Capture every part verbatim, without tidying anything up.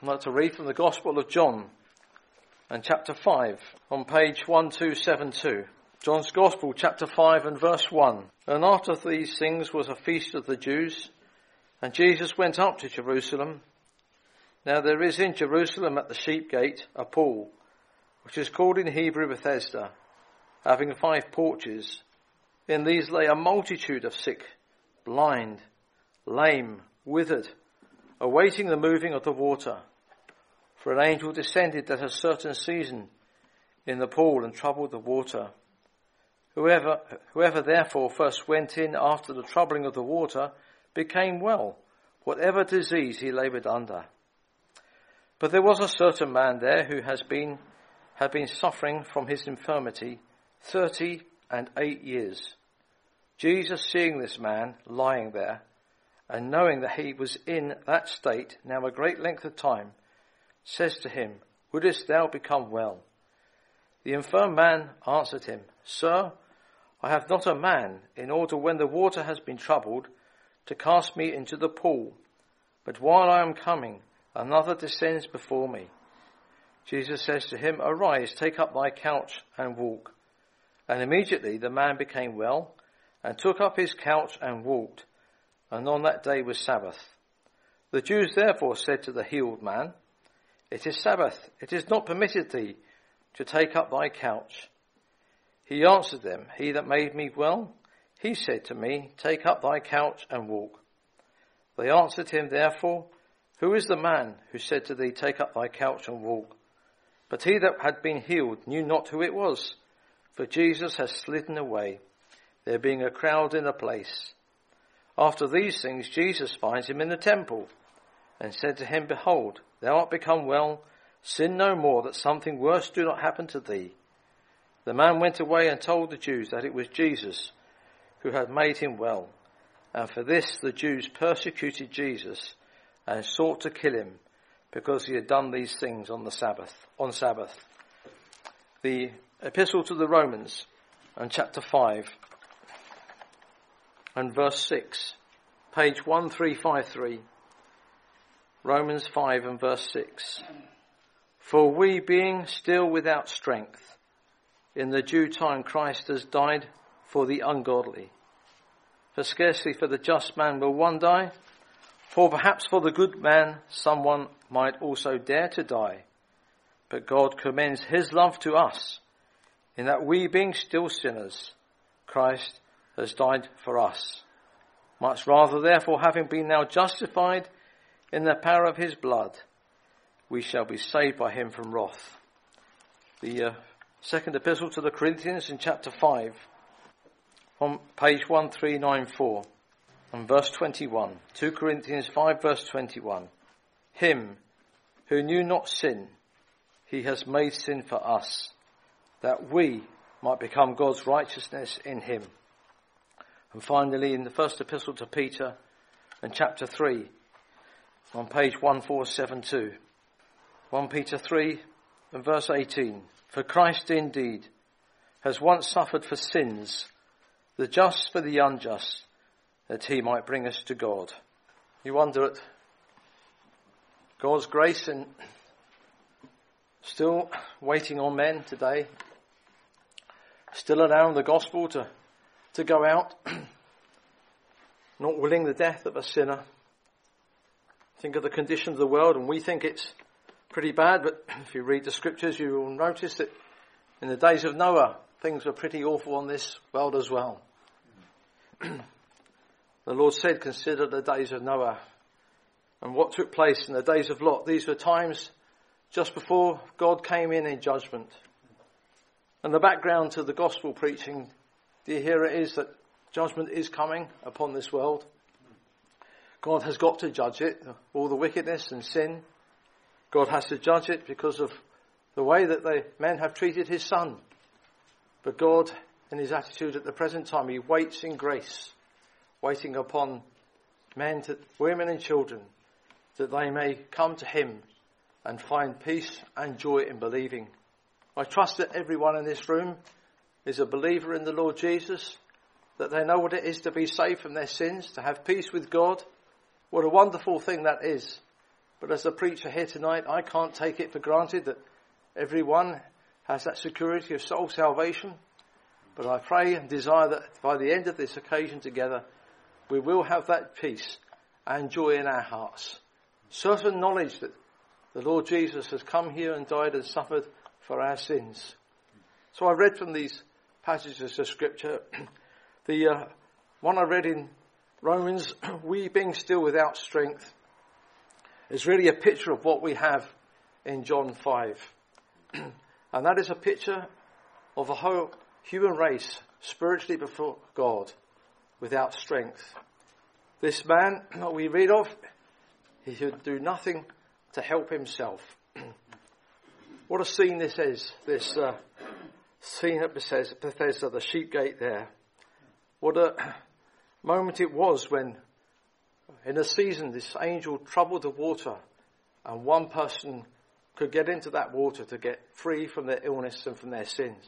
I'd like to read from the Gospel of John and chapter five on page one two seven two. John's Gospel, chapter five and verse one. And after these things was a feast of the Jews, and Jesus went up to Jerusalem. Now there is in Jerusalem at the sheep gate a pool, which is called in Hebrew Bethesda, having five porches. In these lay a multitude of sick, blind, lame, withered, awaiting the moving of the water. For an angel descended at a certain season in the pool and troubled the water. Whoever, whoever therefore first went in after the troubling of the water became well, whatever disease he laboured under. But there was a certain man there who has been, had been suffering from his infirmity thirty and eight years. Jesus, seeing this man lying there, and knowing that he was in that state now a great length of time, says to him, Wouldest thou become well? The infirm man answered him, Sir, I have not a man, in order when the water has been troubled, to cast me into the pool. But while I am coming, another descends before me. Jesus says to him, Arise, take up thy couch and walk. And immediately the man became well, and took up his couch and walked. And on that day was Sabbath. The Jews therefore said to the healed man, It is Sabbath, it is not permitted thee to take up thy couch. He answered them, He that made me well, he said to me, Take up thy couch and walk. They answered him therefore, Who is the man who said to thee, Take up thy couch and walk? But he that had been healed knew not who it was, for Jesus had slidden away, there being a crowd in the place. After these things Jesus finds him in the temple, and said to him, Behold, thou art become well, sin no more, that something worse do not happen to thee. The man went away and told the Jews that it was Jesus who had made him well. And for this the Jews persecuted Jesus and sought to kill him, because he had done these things on the Sabbath. On Sabbath. The Epistle to the Romans, and chapter five, and verse six, page one three five three. Romans five and verse six. For we, being still without strength, in the due time Christ has died for the ungodly. For scarcely for the just man will one die, for perhaps for the good man someone might also dare to die. But God commends his love to us, in that we, being still sinners, Christ has died for us. Much rather, therefore, having been now justified in the power of his blood, we shall be saved by him from wrath. The uh, second epistle to the Corinthians in chapter five, on page one three nine four, and verse twenty-one. two Corinthians five verse twenty-one. Him who knew not sin, he has made sin for us, that we might become God's righteousness in him. And finally, in the first epistle to Peter, and chapter three, on page one four seven two, First Peter three and verse eighteen. For Christ indeed has once suffered for sins, the just for the unjust, that he might bring us to God. You wonder at God's grace and still waiting on men today, still allowing the gospel to, to go out, not willing the death of a sinner. Think of the condition of the world, and we think it's pretty bad, but if you read the scriptures, you will notice that in the days of Noah, things were pretty awful on this world as well. The Lord said, consider the days of Noah and what took place in the days of Lot. These were times just before God came in in judgment. And the background to the gospel preaching, do you hear it, is that judgment is coming upon this world. God has got to judge it, all the wickedness and sin. God has to judge it because of the way that the men have treated his son. But God, in his attitude at the present time, he waits in grace, waiting upon men, to, women and children, that they may come to him and find peace and joy in believing. I trust that everyone in this room is a believer in the Lord Jesus, that they know what it is to be saved from their sins, to have peace with God. What a wonderful thing that is. But as the preacher here tonight, I can't take it for granted that everyone has that security of soul salvation. But I pray and desire that by the end of this occasion together, we will have that peace and joy in our hearts. Certain knowledge that the Lord Jesus has come here and died and suffered for our sins. So I read from these passages of Scripture. The uh, one I read in Romans, we being still without strength, is really a picture of what we have in John five. And that is a picture of the whole human race spiritually before God without strength. This man that we read of, he should do nothing to help himself. What a scene this is, this uh, scene at Bethesda, the sheep gate there. What a moment it was when, in a season, this angel troubled the water and one person could get into that water to get free from their illness and from their sins.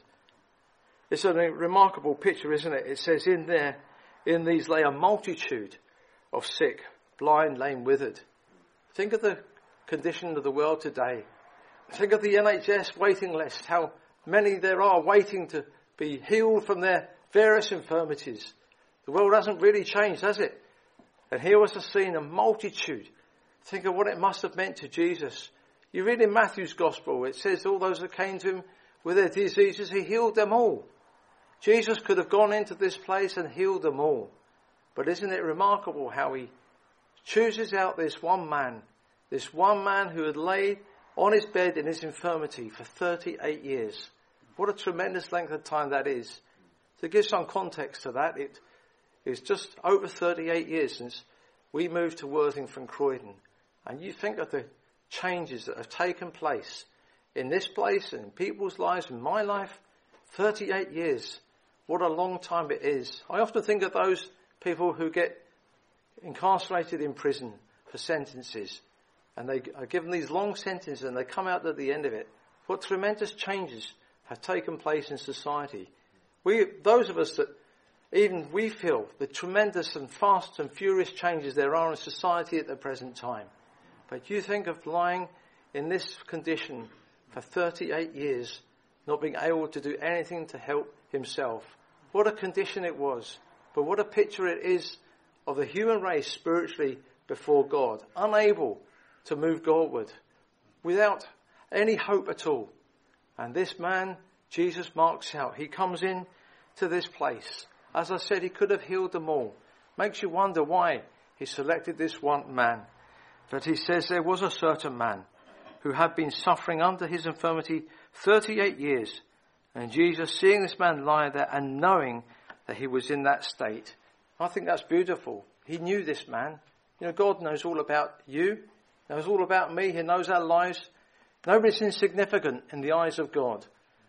It's a remarkable picture, isn't it? It says in there, in these lay a multitude of sick, blind, lame, withered. Think of the condition of the world today. Think of the N H S waiting list, how many there are waiting to be healed from their various infirmities. The world hasn't really changed, has it? And here was a scene, a multitude. Think of what it must have meant to Jesus. You read in Matthew's Gospel, it says all those that came to him with their diseases, he healed them all. Jesus could have gone into this place and healed them all. But isn't it remarkable how he chooses out this one man, this one man who had laid on his bed in his infirmity for thirty-eight years. What a tremendous length of time that is. To give some context to that, it is just over thirty-eight years since we moved to Worthing from Croydon. And you think of the changes that have taken place in this place and in people's lives, in my life, thirty-eight years. What a long time it is. I often think of those people who get incarcerated in prison for sentences. And they are given these long sentences and they come out at the end of it. What tremendous changes have taken place in society. We, those of us that even we feel the tremendous and fast and furious changes there are in society at the present time. But you think of lying in this condition for thirty-eight years, not being able to do anything to help himself. What a condition it was. But what a picture it is of the human race spiritually before God. Unable to move Godward. Without any hope at all. And this man, Jesus marks out. He comes in to this place. As I said, he could have healed them all. Makes you wonder why he selected this one man. But he says there was a certain man who had been suffering under his infirmity thirty-eight years. And Jesus, seeing this man lie there and knowing that he was in that state. I think that's beautiful. He knew this man. You know, God knows all about you. Knows all about me. He knows our lives. Nobody's insignificant in the eyes of God.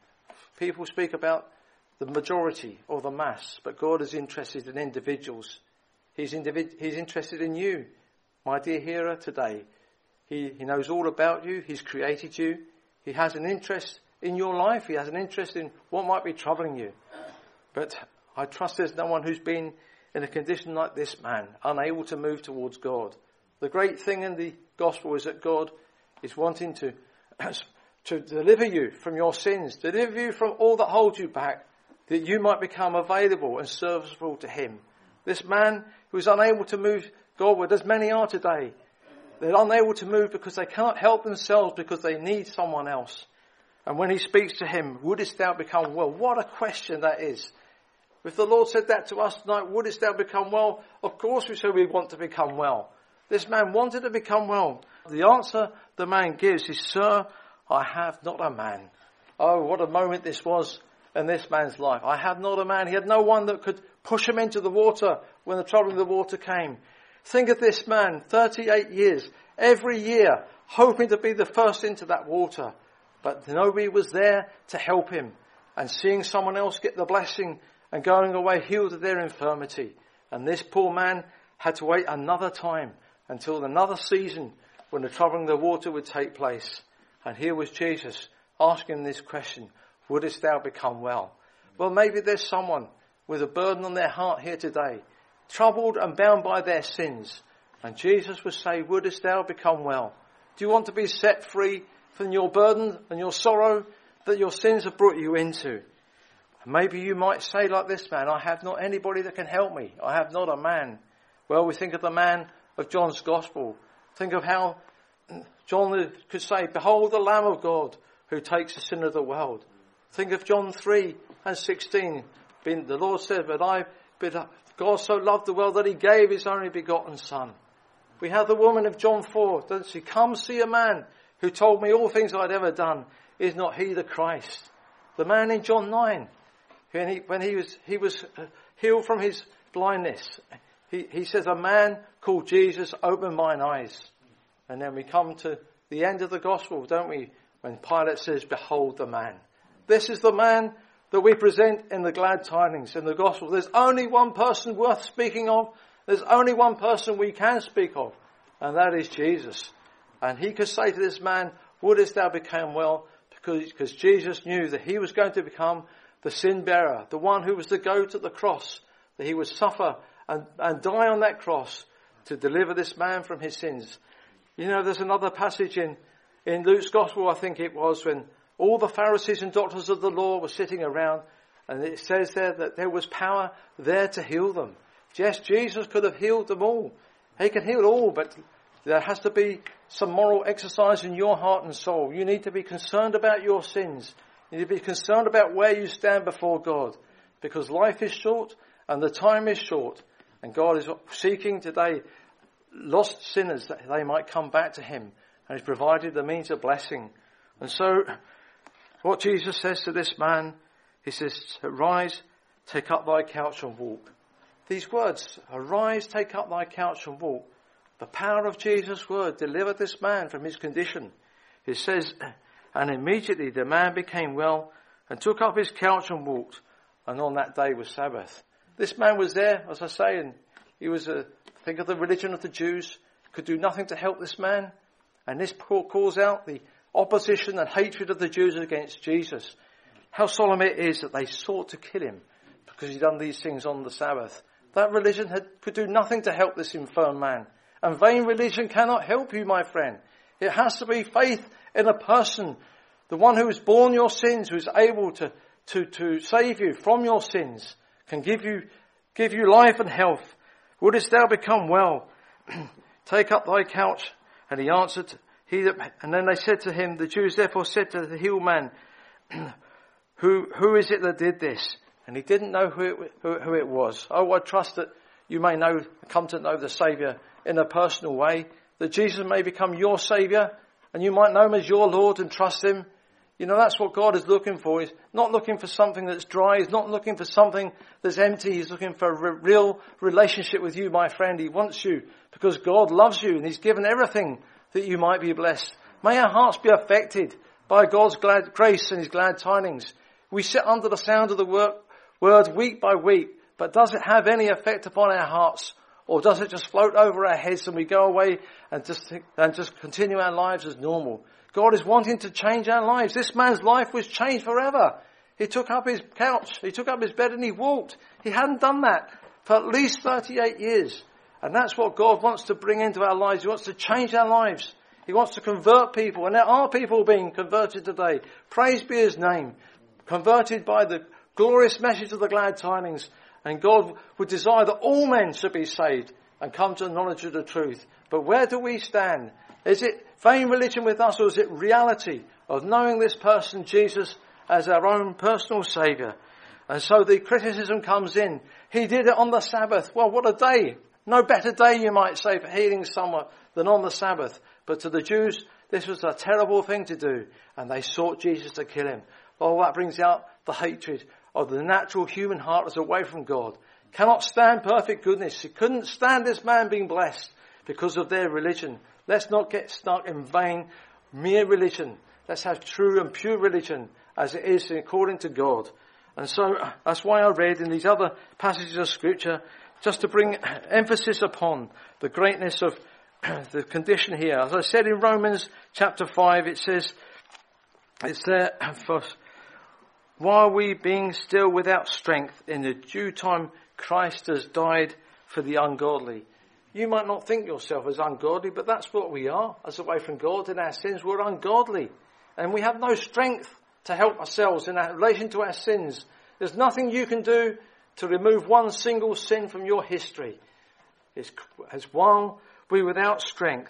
People speak about the majority or the mass, but God is interested in individuals. He's, individ- he's interested in you, my dear hearer, today. He, he knows all about you. He's created you. He has an interest in your life. He has an interest in what might be troubling you. But I trust there's no one who's been in a condition like this man, unable to move towards God. The great thing in the gospel is that God is wanting to, to deliver you from your sins, deliver you from all that holds you back, that you might become available and serviceable to him. This man who is unable to move Godward, as many are today, they're unable to move because they cannot help themselves, because they need someone else. And when he speaks to him, wouldest thou become well? What a question that is. If the Lord said that to us tonight, wouldest thou become well? Of course we say we want to become well. This man wanted to become well. The answer the man gives is, Sir, I have not a man. Oh, what a moment this was in this man's life. I have not a man. He had no one that could push him into the water when the trouble in the water came. Think of this man, thirty-eight years, every year, hoping to be the first into that water. But nobody was there to help him. And seeing someone else get the blessing and going away healed of their infirmity. And this poor man had to wait another time until another season when the trouble in the water would take place. And here was Jesus asking this question, wouldest thou become well? Well, maybe there's someone with a burden on their heart here today, troubled and bound by their sins. And Jesus would say, wouldest thou become well? Do you want to be set free from your burden and your sorrow that your sins have brought you into? Maybe you might say like this man, I have not anybody that can help me. I have not a man. Well, we think of the man of John's Gospel. Think of how John could say, behold the Lamb of God who takes the sin of the world. Think of John three and sixteen. The Lord said, but I, but God so loved the world that he gave his only begotten Son. We have the woman of John four. Doesn't she? Come see a man who told me all things I'd ever done. Is not he the Christ? The man in John nine, when he, when he was, he was healed from his blindness. He, he says, a man called Jesus opened mine eyes. And then we come to the end of the gospel, don't we? When Pilate says, behold the man. This is the man that we present in the glad tidings, in the gospel. There's only one person worth speaking of. There's only one person we can speak of. And that is Jesus. And he could say to this man, wouldest thou become well? Because, because Jesus knew that he was going to become the sin bearer, the one who was to go to the cross, that he would suffer and, and die on that cross to deliver this man from his sins. You know, there's another passage in, in Luke's Gospel, I think it was, when all the Pharisees and doctors of the law were sitting around, and it says there that there was power there to heal them. Yes, Jesus could have healed them all. He can heal all, but there has to be some moral exercise in your heart and soul. You need to be concerned about your sins. You need to be concerned about where you stand before God, because life is short and the time is short. And God is seeking today lost sinners that they might come back to him. And he's provided the means of blessing. And so what Jesus says to this man, he says, arise, take up thy couch and walk. These words, arise, take up thy couch and walk. The power of Jesus' word delivered this man from his condition. It says, and immediately the man became well and took up his couch and walked. And on that day was Sabbath. This man was there, as I say, and he was a, think of the religion of the Jews, could do nothing to help this man. And this calls out the opposition and hatred of the Jews against Jesus. How solemn it is that they sought to kill him because he'd done these things on the Sabbath. That religion had, could do nothing to help this infirm man. And vain religion cannot help you, my friend. It has to be faith in a person, the one who has borne your sins, who is able to, to, to save you from your sins, can give you, give you life and health. Wouldest thou become well? Take up thy couch. And he answered, he that, and then they said to him, the Jews therefore said to the healed man, who, who is it that did this? And he didn't know who it, who, who it was. Oh, I trust that you may know, come to know the Saviour in a personal way, that Jesus may become your Saviour, and you might know him as your Lord and trust him. You know, that's what God is looking for. He's not looking for something that's dry. He's not looking for something that's empty. He's looking for a re- real relationship with you, my friend. He wants you because God loves you and he's given everything that you might be blessed. May our hearts be affected by God's glad grace and his glad tidings. We sit under the sound of the word, word week by week, but does it have any effect upon our hearts? Or does it just float over our heads and we go away and just think, and just continue our lives as normal? God is wanting to change our lives. This man's life was changed forever. He took up his couch, he took up his bed and he walked. He hadn't done that for at least thirty-eight years. And that's what God wants to bring into our lives. He wants to change our lives. He wants to convert people. And there are people being converted today. Praise be his name. Converted by the glorious message of the glad tidings. And God would desire that all men should be saved and come to the knowledge of the truth. But where do we stand? Is it vain religion with us, or is it reality of knowing this person, Jesus, as our own personal Saviour? And so the criticism comes in. He did it on the Sabbath. Well, what a day. No better day, you might say, for healing someone than on the Sabbath. But to the Jews, this was a terrible thing to do. And they sought Jesus to kill him. Oh, that brings out the hatred of the natural human heart that's away from God. Cannot stand perfect goodness. He couldn't stand this man being blessed because of their religion. Let's not get stuck in vain, mere religion. Let's have true and pure religion as it is according to God. And so that's why I read in these other passages of Scripture, just to bring emphasis upon the greatness of the condition here. As I said in Romans chapter five, it says, it's there for while we being still without strength, in the due time Christ has died for the ungodly. You might not think yourself as ungodly, but that's what we are. As away from God in our sins, we're ungodly. And we have no strength to help ourselves in our relation to our sins. There's nothing you can do to remove one single sin from your history. It's, as while we're without strength,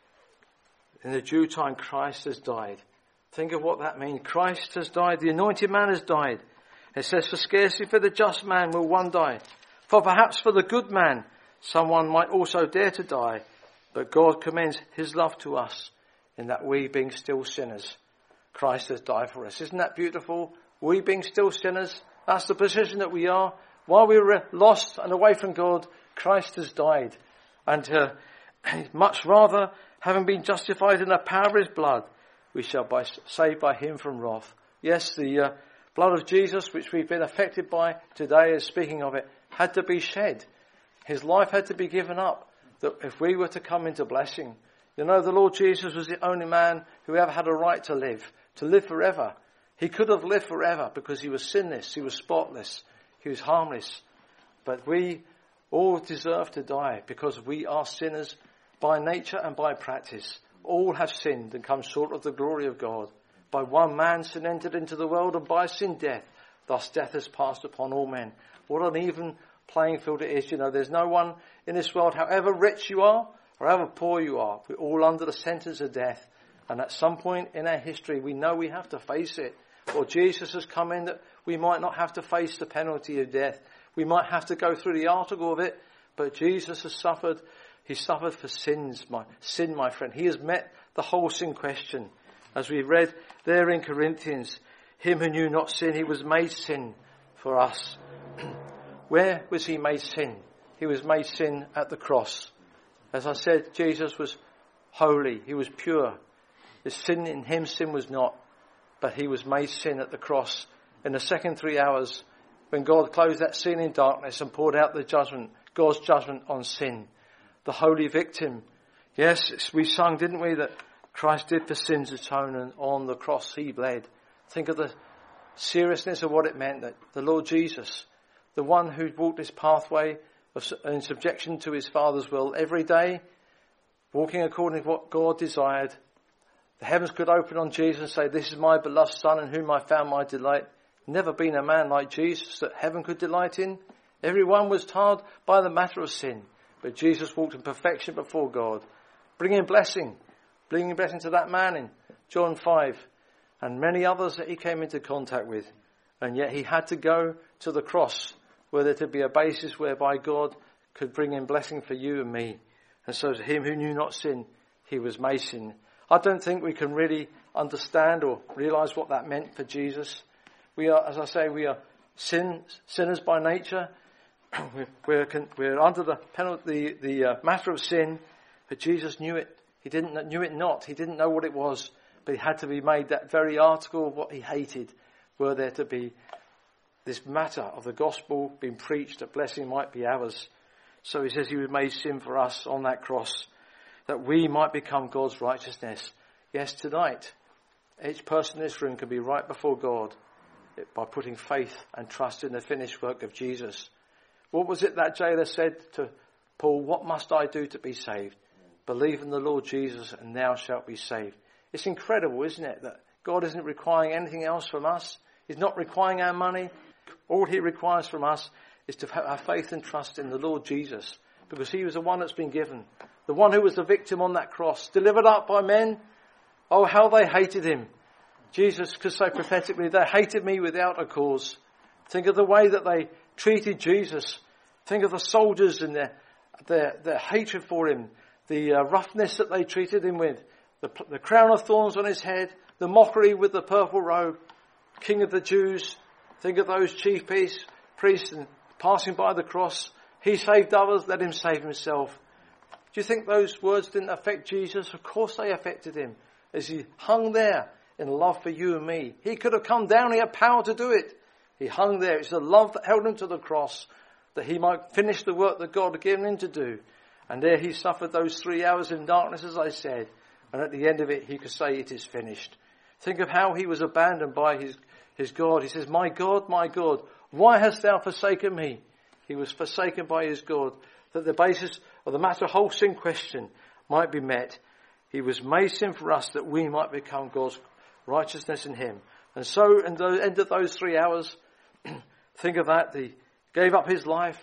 in the due time Christ has died. Think of what that means. Christ has died. The anointed man has died. It says, for scarcely for the just man will one die. For perhaps for the good man, someone might also dare to die. But God commends his love to us in that we, being still sinners, Christ has died for us. Isn't that beautiful? We, being still sinners, that's the position that we are. While we were lost and away from God, Christ has died. And uh, much rather, having been justified in the power of his blood, we shall be saved by him from wrath. Yes, the uh, blood of Jesus, which we've been affected by today, as speaking of it, had to be shed. His life had to be given up, that if we were to come into blessing. You know, the Lord Jesus was the only man who ever had a right to live, to live forever. He could have lived forever because he was sinless, he was spotless, he was harmless. But we all deserve to die because we are sinners by nature and by practice. All have sinned and come short of the glory of God. By one man sin entered into the world, and by sin death. Thus death has passed upon all men. What an even playing field it is. You know, there's no one in this world, however rich you are, or however poor you are, we're all under the sentence of death. And at some point in our history, we know we have to face it. Or Jesus has come in that we might not have to face the penalty of death. We might have to go through the article of it, but Jesus has suffered. He suffered for sins, my sin, my friend. He has met the whole sin question. As we read there in Corinthians, him who knew not sin, he was made sin for us. Where was he made sin? He was made sin at the cross. As I said, Jesus was holy. He was pure. The sin in him, sin was not. But he was made sin at the cross. In the second three hours, when God closed that sin in darkness and poured out the judgment, God's judgment on sin. The holy victim. Yes, we sung, didn't we, that Christ did for sins atone, and on the cross he bled. Think of the seriousness of what it meant, that the Lord Jesus, the one who walked this pathway of, in subjection to his Father's will every day, walking according to what God desired. The heavens could open on Jesus and say, this is my beloved Son in whom I found my delight. Never been a man like Jesus that heaven could delight in. Everyone was tarred by the matter of sin. But Jesus walked in perfection before God, bringing blessing, bringing blessing to that man in John five, and many others that he came into contact with. And yet he had to go to the cross, where there to be a basis whereby God could bring in blessing for you and me. And so to him who knew not sin, he was made sin. I don't think we can really understand or realize what that meant for Jesus. We are, as I say, we are sin, sinners by nature. We're, we're under the penalty, the, the uh, matter of sin, but Jesus knew it. He didn't knew it not. He didn't know what it was, but he had to be made that very article of what he hated. Were there to be this matter of the gospel being preached, that blessing might be ours. So he says he was made sin for us on that cross, that we might become God's righteousness. Yes, tonight, each person in this room can be right before God by putting faith and trust in the finished work of Jesus. What was it that jailer said to Paul? What must I do to be saved? Believe in the Lord Jesus and thou shalt be saved. It's incredible, isn't it, that God isn't requiring anything else from us. He's not requiring our money. All he requires from us is to have faith and trust in the Lord Jesus, because he was the one that's been given, the one who was the victim on that cross, delivered up by men. Oh, how they hated him. Jesus could say prophetically, they hated me without a cause. Think of the way that they treated Jesus. Think of the soldiers and their their, their hatred for him, the uh, roughness that they treated him with, the, the crown of thorns on his head, the mockery with the purple robe, King of the Jews. Think of those chief priests, priests and passing by the cross. He saved others, let him save himself. Do you think those words didn't affect Jesus? Of course they affected him as he hung there in love for you and me. He could have come down, he had power to do it. He hung there. It's the love that held him to the cross, that he might finish the work that God had given him to do. And there he suffered those three hours in darkness, as I said. And at the end of it, he could say, it is finished. Think of how he was abandoned by his, his God. He says, my God, my God, why hast thou forsaken me? He was forsaken by his God. That the basis or the matter of whole sin question might be met. He was made sin for us that we might become God's righteousness in him. And so, in the end of those three hours, think of that. He gave up his life.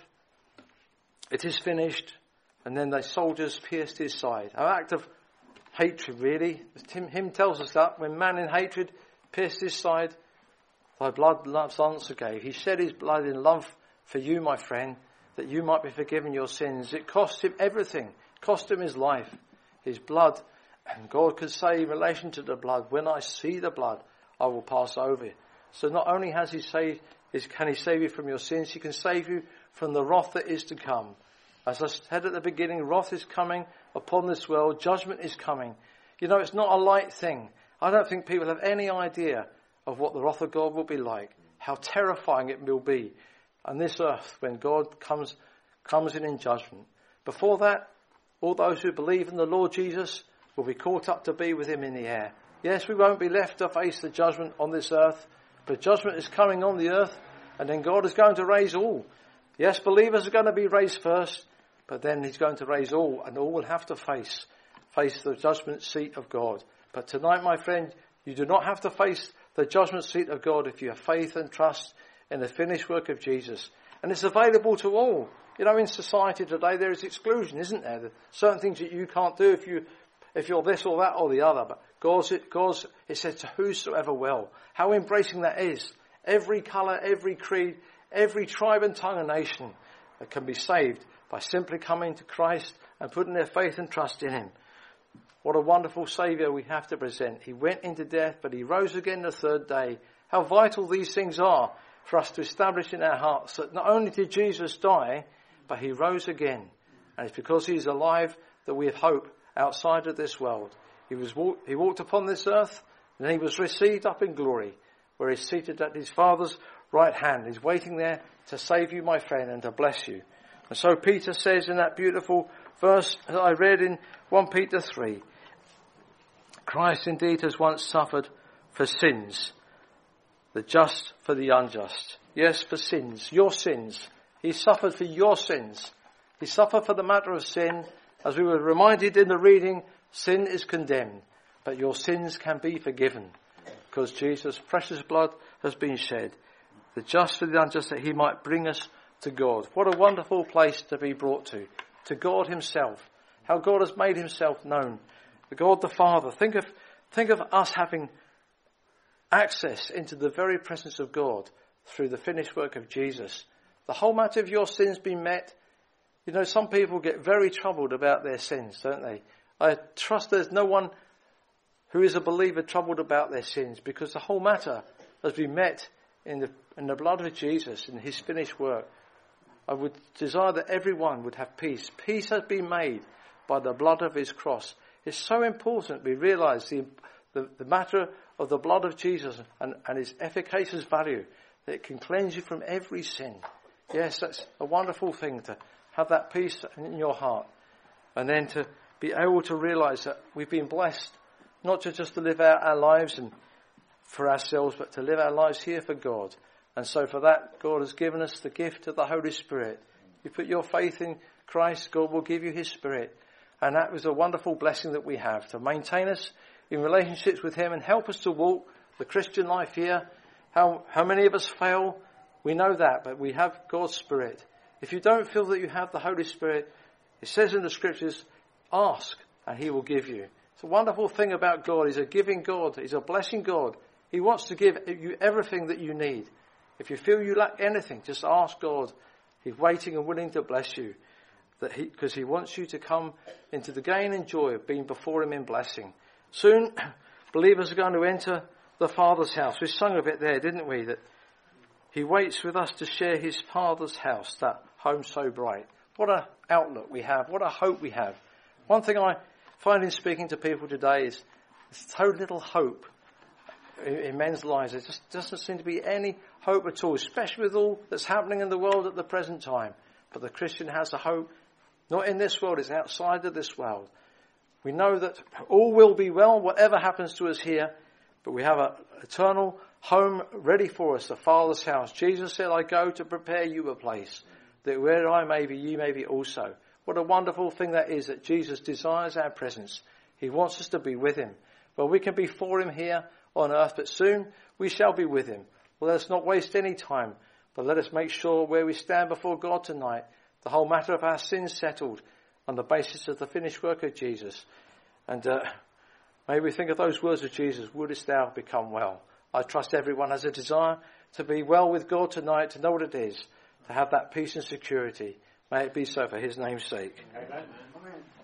It is finished. And then the soldiers pierced his side. An act of hatred, really. Him, him tells us that when man in hatred pierced his side, thy blood love's answer gave. He shed his blood in love for you, my friend, that you might be forgiven your sins. It cost him everything. It cost him his life, his blood. And God could say in relation to the blood, when I see the blood, I will pass over you. So not only has he saved, is, can he save you from your sins, he can save you from the wrath that is to come. As I said at the beginning, wrath is coming upon this world. Judgment is coming. You know, it's not a light thing. I don't think people have any idea of what the wrath of God will be like, how terrifying it will be on this earth when God comes comes in in judgment. Before that, all those who believe in the Lord Jesus will be caught up to be with him in the air. Yes, we won't be left to face the judgment on this earth, but judgment is coming on the earth, and then God is going to raise all. Yes, believers are going to be raised first, but then he's going to raise all, and all will have to face face the judgment seat of God. But tonight, my friend, you do not have to face the judgment seat of God if you have faith and trust in the finished work of Jesus. And it's available to all. You know, in society today, there is exclusion, isn't there? There are certain things that you can't do if you if you're this or that or the other. But God's, it, God's, it says to whosoever will. How embracing that is. Every colour, every creed, every tribe and tongue and nation that can be saved by simply coming to Christ and putting their faith and trust in him. What a wonderful Saviour we have to present. He went into death, but he rose again the third day. How vital these things are for us to establish in our hearts that not only did Jesus die, but he rose again. And it's because he is alive that we have hope outside of this world. He was walk, he walked upon this earth, and then he was received up in glory, where he's seated at his Father's right hand. He's waiting there to save you, my friend, and to bless you. And so Peter says in that beautiful verse that I read in First Peter three, Christ indeed has once suffered for sins, the just for the unjust. Yes, for sins, your sins. He suffered for your sins. He suffered for the matter of sin. As we were reminded in the reading, sin is condemned, but your sins can be forgiven because Jesus' precious blood has been shed, the just for the unjust, that he might bring us to God. What a wonderful place to be brought to, to God himself. How God has made himself known. The God the Father. Think of, think of us having access into the very presence of God through the finished work of Jesus. The whole matter of your sins being met. You know, some people get very troubled about their sins, don't they? I trust there's no one who is a believer troubled about their sins, because the whole matter has been met in the, in the blood of Jesus, in his finished work. I would desire that everyone would have peace. Peace has been made by the blood of his cross. It's so important we realise the, the, the matter of the blood of Jesus and, and its efficacious value, that it can cleanse you from every sin. Yes, that's a wonderful thing to have that peace in your heart. And then to be able to realise that we've been blessed, not to just to live out our lives and for ourselves, but to live our lives here for God. And so for that, God has given us the gift of the Holy Spirit. You put your faith in Christ, God will give you his Spirit. And that was a wonderful blessing that we have to maintain us in relationships with him and help us to walk the Christian life here. How, how many of us fail? We know that, but we have God's Spirit. If you don't feel that you have the Holy Spirit, it says in the Scriptures, ask and he will give you. It's a wonderful thing about God. He's a giving God. He's a blessing God. He wants to give you everything that you need. If you feel you lack anything, just ask God. He's waiting and willing to bless you. That he, because he wants you to come into the gain and joy of being before him in blessing. Soon, believers are going to enter the Father's house. We sung of it there, didn't we? That he waits with us to share his Father's house, that home so bright. What an outlook we have. What a hope we have. One thing I find in speaking to people today is there's so little hope in, in men's lives. There just doesn't seem to be any hope at all, especially with all that's happening in the world at the present time. But the Christian has a hope, not in this world, it's outside of this world. We know that all will be well, whatever happens to us here, but we have an eternal home ready for us, the Father's house. Jesus said, I go to prepare you a place, that where I may be, ye may be also. What a wonderful thing that is, that Jesus desires our presence. He wants us to be with him. Well, we can be for him here on earth, but soon we shall be with him. Well, let us not waste any time, but let us make sure where we stand before God tonight, the whole matter of our sins settled on the basis of the finished work of Jesus. And uh, may we think of those words of Jesus, wouldest thou become well? I trust everyone has a desire to be well with God tonight, to know what it is, to have that peace and security. May it be so for his name's sake. Amen. Amen.